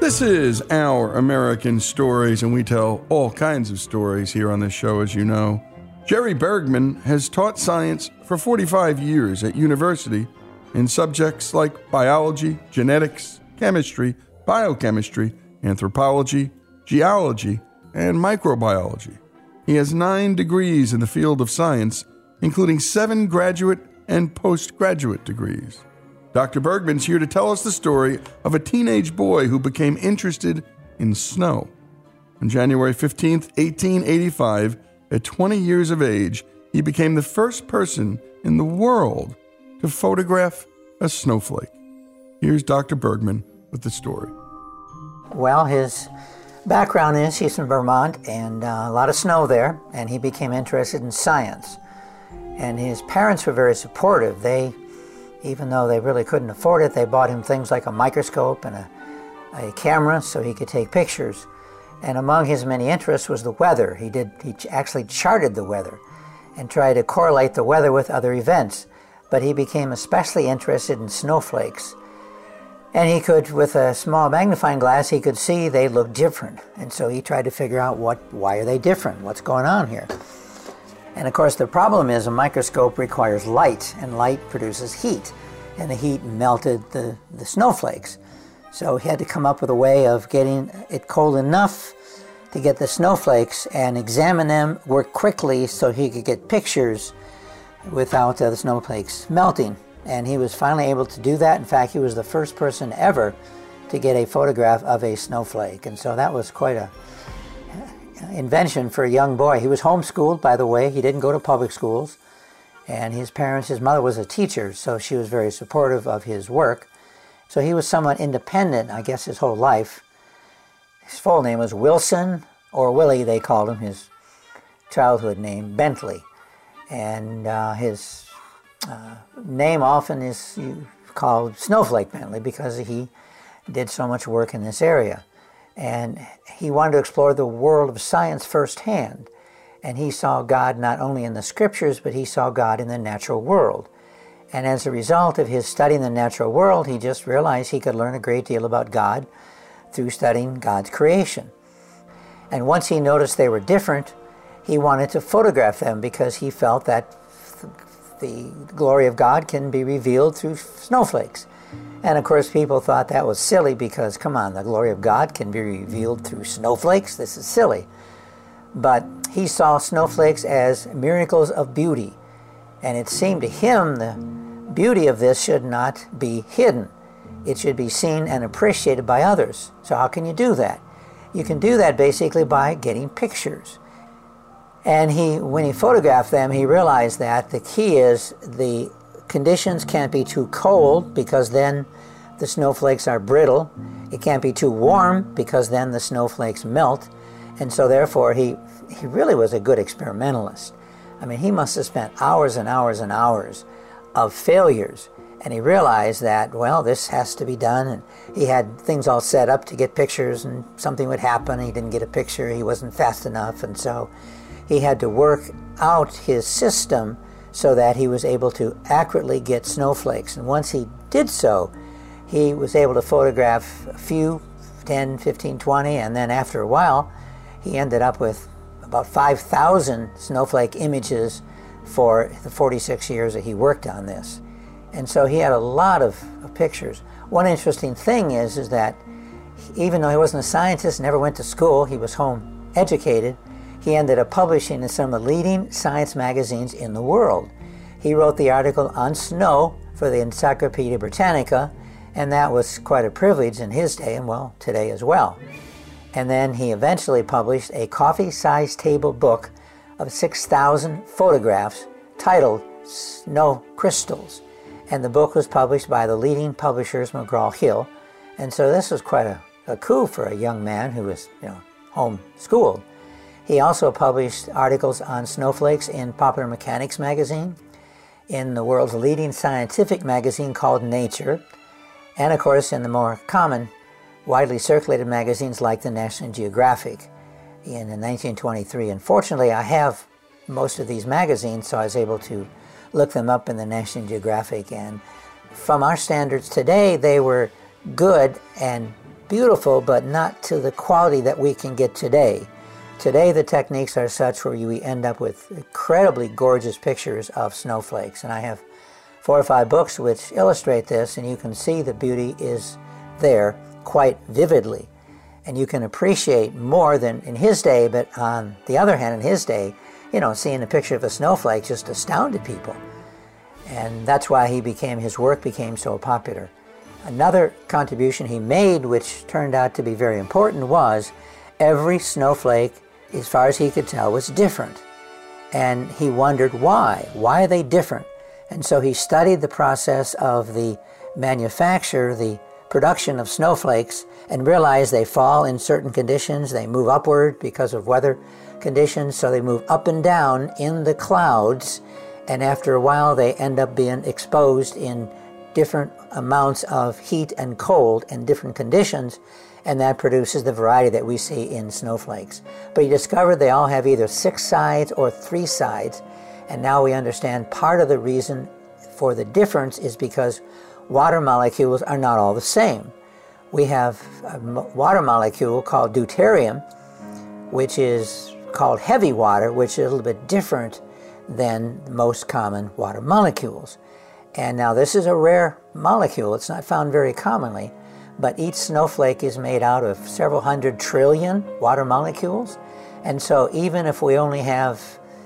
This is Our American Stories, and we tell all kinds of stories here on this show, as you know. Jerry Bergman has taught science for 45 years at university in subjects like biology, genetics, chemistry, biochemistry, anthropology, geology, and microbiology. He has 9 degrees in the field of science, including 7 graduate and postgraduate degrees. Dr. Bergman's here to tell us the story of a teenage boy who became interested in snow. On January 15th, 1885, at 20 years of age, he became the first person in the world to photograph a snowflake. Here's Dr. Bergman with the story. Well, his background is he's from Vermont, and a lot of snow there, and he became interested in science. And his parents were very supportive. Even though they really couldn't afford it, they bought him things like a microscope and a camera so he could take pictures. And among his many interests was the weather. He actually charted the weather and tried to correlate the weather with other events. But he became especially interested in snowflakes. And he could, with a small magnifying glass, he could see they looked different. And so he tried to figure out why are they different? What's going on here? And of course the problem is a microscope requires light, and light produces heat. And the heat melted the snowflakes. So he had to come up with a way of getting it cold enough to get the snowflakes and examine them, work quickly so he could get pictures without the snowflakes melting. And he was finally able to do that. In fact, he was the first person ever to get a photograph of a snowflake. And so that was quite a invention for a young boy. He was homeschooled, by the way. He didn't go to public schools. And his mother was a teacher, so she was very supportive of his work. So he was somewhat independent, I guess, his whole life. His full name was Wilson, or Willie, they called him, his childhood name, Bentley. And his name often is called Snowflake Bentley because he did so much work in this area. And he wanted to explore the world of science firsthand. And he saw God not only in the scriptures, but he saw God in the natural world. And as a result of his studying the natural world, he just realized he could learn a great deal about God through studying God's creation. And once he noticed they were different, he wanted to photograph them because he felt that the glory of God can be revealed through snowflakes. And of course people thought that was silly because, come on, the glory of God can be revealed through snowflakes? This is silly. But he saw snowflakes as miracles of beauty. And it seemed to him the beauty of this should not be hidden. It should be seen and appreciated by others. So how can you do that? You can do that basically by getting pictures. And when he photographed them, he realized that the key is the conditions can't be too cold because then the snowflakes are brittle. It can't be too warm because then the snowflakes melt. And so therefore he really was a good experimentalist. I mean, he must have spent hours and hours and hours of failures. And he realized that, well, this has to be done. And he had things all set up to get pictures, and something would happen. He didn't get a picture. He wasn't fast enough. And so he had to work out his system so that he was able to accurately get snowflakes. And once he did so, he was able to photograph a few, 10, 15, 20, and then after a while, he ended up with about 5,000 snowflake images for the 46 years that he worked on this. And so he had a lot of pictures. One interesting thing is that even though he wasn't a scientist, never went to school, he was home educated, he ended up publishing in some of the leading science magazines in the world. He wrote the article on snow for the Encyclopedia Britannica, and that was quite a privilege in his day, and well, today as well. And then he eventually published a coffee-sized table book of 6,000 photographs titled Snow Crystals. And the book was published by the leading publishers, McGraw-Hill. And so this was quite a coup for a young man who was, home-schooled. He also published articles on snowflakes in Popular Mechanics magazine, in the world's leading scientific magazine called Nature, and of course in the more common, widely circulated magazines like the National Geographic in 1923. Unfortunately, I have most of these magazines, so I was able to look them up in the National Geographic, and from our standards today, they were good and beautiful, but not to the quality that we can get today. Today, the techniques are such where we end up with incredibly gorgeous pictures of snowflakes. And I have 4 or 5 books which illustrate this, and you can see the beauty is there quite vividly. And you can appreciate more than in his day, but on the other hand, in his day, seeing a picture of a snowflake just astounded people. And that's why his work became so popular. Another contribution he made, which turned out to be very important, was every snowflake, as far as he could tell, was different. And he wondered why. Why are they different? And so he studied the process of the manufacture, the production of snowflakes, and realized they fall in certain conditions. They move upward because of weather conditions, so they move up and down in the clouds, and after a while they end up being exposed in different amounts of heat and cold and different conditions, and that produces the variety that we see in snowflakes. But he discovered they all have either 6 sides or 3 sides, and now we understand part of the reason for the difference is because water molecules are not all the same. We have a water molecule called deuterium, which is called heavy water, which is a little bit different than most common water molecules. And now this is a rare molecule. It's not found very commonly, but each snowflake is made out of several hundred trillion water molecules. And so even if we only have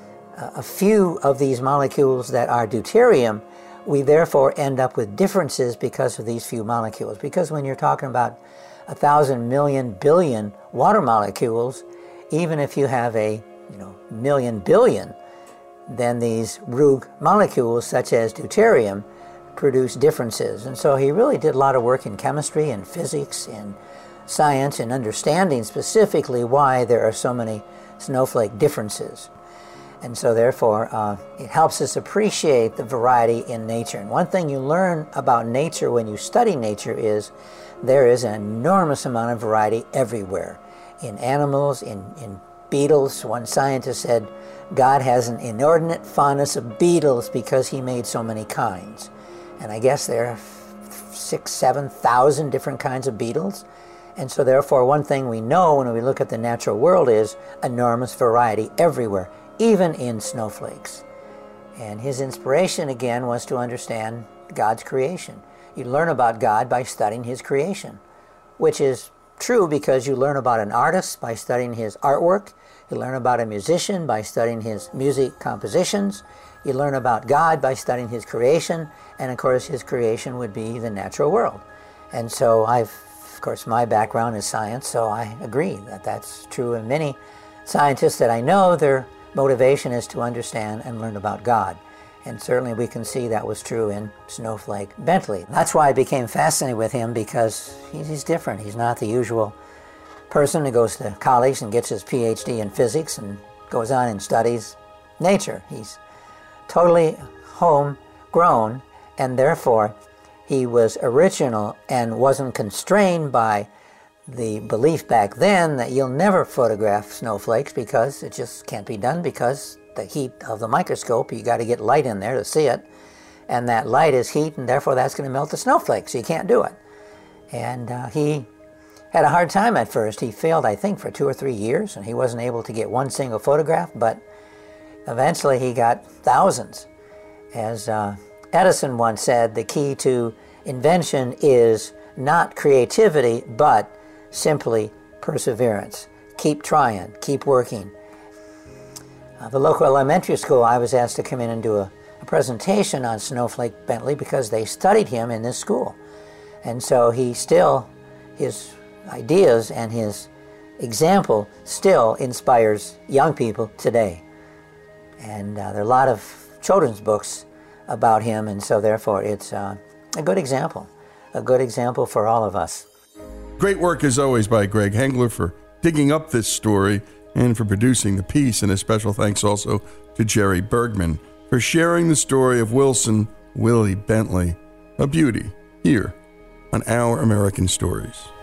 a few of these molecules that are deuterium, we therefore end up with differences because of these few molecules. Because when you're talking about 1,000 million billion water molecules, even if you have a million billion, then these rogue molecules such as deuterium produce differences. And so he really did a lot of work in chemistry and physics and science and understanding specifically why there are so many snowflake differences. And so therefore it helps us appreciate the variety in nature. And one thing you learn about nature when you study nature is there is an enormous amount of variety everywhere. In animals, in beetles. One scientist said God has an inordinate fondness of beetles because he made so many kinds. And I guess there are 6,000, 7,000 different kinds of beetles. And so therefore one thing we know when we look at the natural world is enormous variety everywhere, even in snowflakes. And his inspiration again was to understand God's creation. You learn about God by studying his creation, which is true because you learn about an artist by studying his artwork. You learn about a musician by studying his music compositions. You learn about God by studying his creation. And of course his creation would be the natural world. And so of course my background is science, so I agree that that's true. And many scientists that I know, their motivation is to understand and learn about God. And certainly we can see that was true in Snowflake Bentley. That's why I became fascinated with him, because he's different. He's not the usual person who goes to college and gets his PhD in physics and goes on and studies nature. He's totally homegrown, and therefore he was original and wasn't constrained by the belief back then that you'll never photograph snowflakes because it just can't be done because the heat of the microscope, you got to get light in there to see it, and that light is heat, and therefore that's going to melt the snowflake, so you can't do it. And he had a hard time at first. He failed, I think, for 2 or 3 years, and he wasn't able to get one single photograph, but eventually he got thousands. As Edison once said, the key to invention is not creativity, but simply perseverance. Keep trying, keep working. The local elementary school, I was asked to come in and do a presentation on Snowflake Bentley because they studied him in this school. And so his ideas and his example still inspires young people today. And there are a lot of children's books about him, and so therefore it's a good example for all of us. Great work as always by Greg Hengler for digging up this story and for producing the piece, and a special thanks also to Jerry Bergman for sharing the story of Wilson Willie Bentley, a beauty, here on Our American Stories.